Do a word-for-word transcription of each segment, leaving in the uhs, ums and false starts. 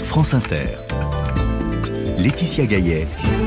France Inter. Laetitia Gaillet.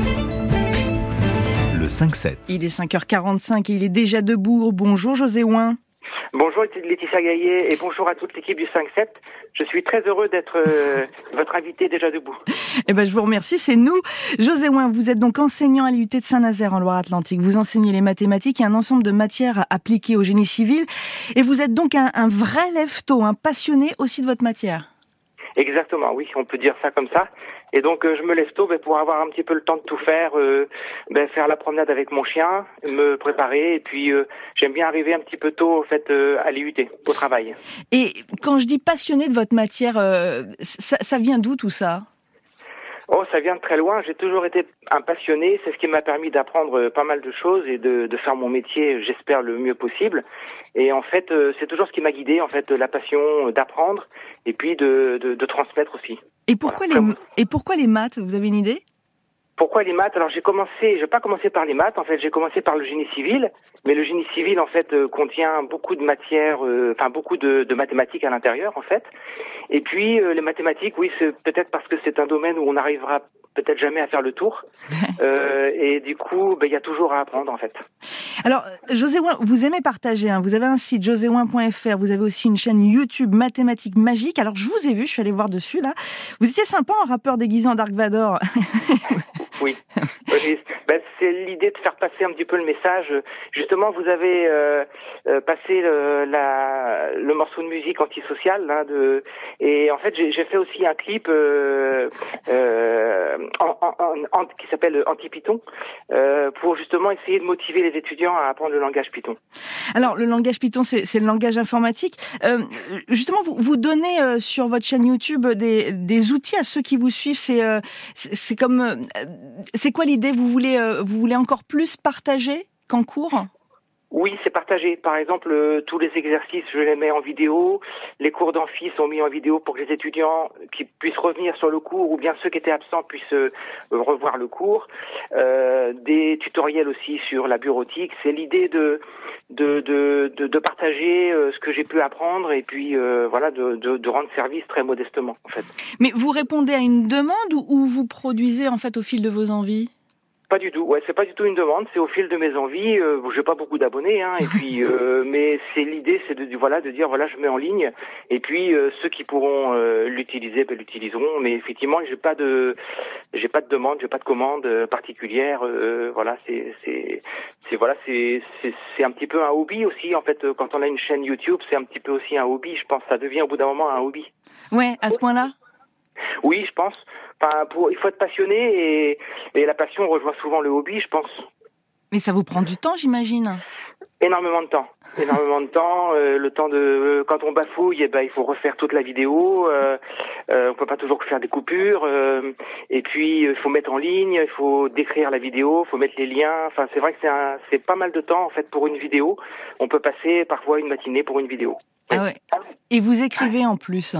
Le cinq sept. Il est cinq heures quarante-cinq et il est déjà debout. Bonjour José Ouin. Bonjour Laetitia Gaillet et bonjour à toute l'équipe du cinq sept. Je suis très heureux d'être euh, votre invité déjà debout. Eh ben, je vous remercie, c'est nous. José Ouin, vous êtes donc enseignant à l'U T de Saint-Nazaire en Loire-Atlantique. Vous enseignez les mathématiques et un ensemble de matières appliquées au génie civil. Et vous êtes donc un, un vrai lève-tôt, un passionné aussi de votre matière. Exactement, oui, on peut dire ça comme ça. Et donc euh, je me lève tôt ben, pour avoir un petit peu le temps de tout faire, euh, ben, faire la promenade avec mon chien, me préparer, et puis euh, j'aime bien arriver un petit peu tôt au fait euh, à l'I U T, au travail. Et quand je dis passionné de votre matière, euh, ça, ça vient d'où tout ça ? Oh, ça vient de très loin. J'ai toujours été un passionné. C'est ce qui m'a permis d'apprendre pas mal de choses et de, de faire mon métier, j'espère, le mieux possible. Et en fait, c'est toujours ce qui m'a guidé, en fait, la passion d'apprendre et puis de, de, de transmettre aussi. Et pourquoi, voilà. les, et pourquoi les maths ? Vous avez une idée ? Pourquoi les maths ? Alors j'ai commencé, je n'ai pas commencé par les maths, en fait, j'ai commencé par le génie civil. Mais le génie civil, en fait, euh, contient beaucoup de matières, euh, enfin beaucoup de, de mathématiques à l'intérieur, en fait. Et puis euh, les mathématiques, oui, c'est peut-être parce que c'est un domaine où on n'arrivera peut-être jamais à faire le tour. Euh, et du coup, ben, y a toujours à apprendre, en fait. Alors, José Ouin, vous aimez partager, hein. Vous avez un site josé ouin point f r, vous avez aussi une chaîne YouTube Mathématiques Magiques. Alors, je vous ai vu, je suis allée voir dessus, là. Vous étiez sympa en rappeur déguisé en Dark Vador. Oui. Ben, c'est l'idée de faire passer un petit peu le message. Justement, vous avez euh, euh, passé le, la, le morceau de musique antisocial, là, de, et en fait, j'ai, j'ai fait aussi un clip euh, euh, en, en, en, qui s'appelle Anti-Python, euh, pour justement essayer de motiver les étudiants à apprendre le langage Python. Alors, le langage Python, c'est, c'est le langage informatique. Euh, justement, vous, vous donnez euh, sur votre chaîne YouTube des, des outils à ceux qui vous suivent. C'est, euh, c'est, c'est comme, euh, c'est quoi l'idée ? Vous voulez, euh, vous voulez encore plus partager qu'en cours ? Oui, c'est partagé. Par exemple, euh, tous les exercices, je les mets en vidéo. Les cours d'amphi sont mis en vidéo pour que les étudiants qui puissent revenir sur le cours ou bien ceux qui étaient absents puissent euh, revoir le cours. Euh, des tutoriels aussi sur la bureautique. C'est l'idée de de de de, de partager euh, ce que j'ai pu apprendre et puis euh, voilà de, de de rendre service très modestement en fait. Mais vous répondez à une demande ou, ou vous produisez en fait au fil de vos envies ? Pas du tout. Ouais, c'est pas du tout une demande. C'est au fil de mes envies. Euh, j'ai pas beaucoup d'abonnés, hein. Et puis, euh, mais c'est l'idée, c'est de voilà, de dire voilà, je mets en ligne. Et puis euh, ceux qui pourront euh, l'utiliser, ben, l'utiliseront. Mais effectivement, j'ai pas de, j'ai pas de demande, j'ai pas de commande euh, particulière. Euh, voilà, c'est, c'est, c'est voilà, c'est, c'est, c'est un petit peu un hobby aussi. En fait, quand on a une chaîne YouTube, c'est un petit peu aussi un hobby. Je pense, ça devient au bout d'un moment un hobby. Ouais, à ce point-là. Oui, je pense. Enfin, pour, il faut être passionné et, et la passion rejoint souvent le hobby, je pense. Mais ça vous prend du temps, j'imagine. Énormément de temps, énormément de temps. Euh, le temps de euh, quand on bafouille, eh ben il faut refaire toute la vidéo. Euh, euh, on peut pas toujours faire des coupures. Euh, et puis il faut mettre en ligne, il faut décrire la vidéo, il faut mettre les liens. Enfin, c'est vrai que c'est un, c'est pas mal de temps en fait pour une vidéo. On peut passer parfois une matinée pour une vidéo. Oui. Ah ouais. Et vous écrivez en plus.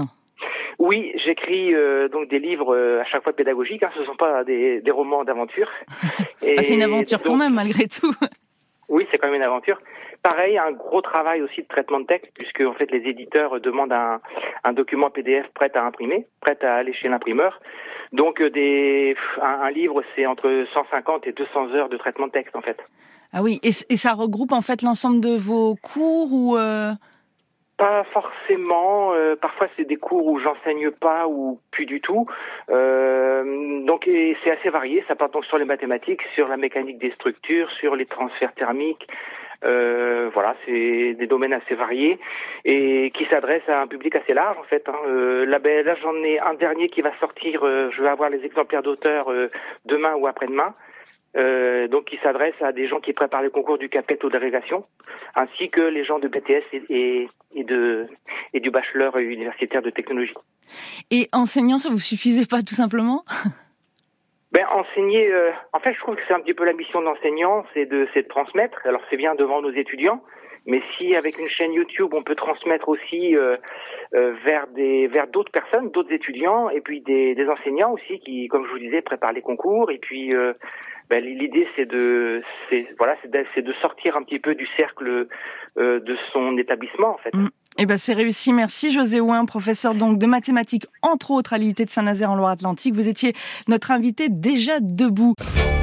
Oui, j'écris euh, donc des livres euh, à chaque fois pédagogiques. Hein, ce ne sont pas des, des romans d'aventure. Et ah, c'est une aventure donc, quand même, malgré tout. Oui, c'est quand même une aventure. Pareil, un gros travail aussi de traitement de texte, puisque en fait les éditeurs demandent un, un document P D F prêt à imprimer, prêt à aller chez l'imprimeur. Donc des, un, un livre, c'est entre cent cinquante et deux cents heures de traitement de texte en fait. Ah oui, et, et ça regroupe en fait l'ensemble de vos cours ou euh... Pas forcément. Euh, parfois, c'est des cours où j'enseigne pas ou plus du tout. Euh, donc, et c'est assez varié. Ça part donc sur les mathématiques, sur la mécanique des structures, sur les transferts thermiques. Euh, voilà, c'est des domaines assez variés et qui s'adressent à un public assez large en fait. Hein. Euh, là, ben, là, j'en ai un dernier qui va sortir. Euh, je vais avoir les exemplaires d'auteurs euh, demain ou après-demain. Euh, donc qui s'adresse à des gens qui préparent les concours du CAPET ou d'agrégation, ainsi que les gens de B T S et, et, et, de, et du bachelor universitaire de technologie. Et enseignant, ça vous suffisait pas tout simplement ? Ben enseigner, euh, en fait, je trouve que c'est un petit peu la mission de l'enseignant, c'est de, c'est de transmettre. Alors c'est bien devant nos étudiants, mais si avec une chaîne YouTube, on peut transmettre aussi euh, euh, vers des, vers d'autres personnes, d'autres étudiants, et puis des, des enseignants aussi qui, comme je vous disais, préparent les concours, et puis euh, ben, l'idée c'est de, c'est voilà, c'est de, c'est de sortir un petit peu du cercle euh, de son établissement en fait. Eh ben c'est réussi, merci José Houin, professeur donc de mathématiques entre autres à l'U T de Saint-Nazaire en Loire-Atlantique. Vous étiez notre invité déjà debout.